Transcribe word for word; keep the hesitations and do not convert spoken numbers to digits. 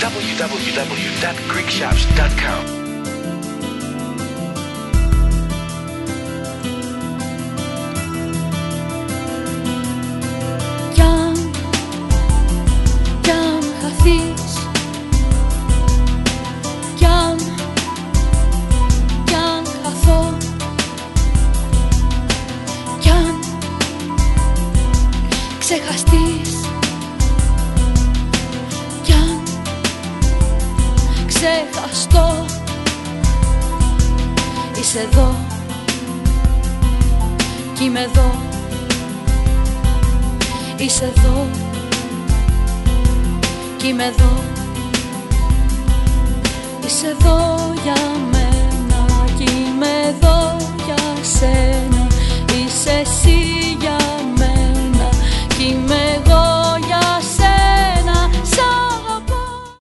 double-u double-u double-u dot greek shops dot com. Κι αν, κι αν χαθείς, κι αν, κι αν χαθώ, κι αν ξεχαστείς, κι αν ξεχαστώ, είσαι εδώ κι είμαι εδώ. Είσαι εδώ κι είμαι εδώ. Είσαι εδώ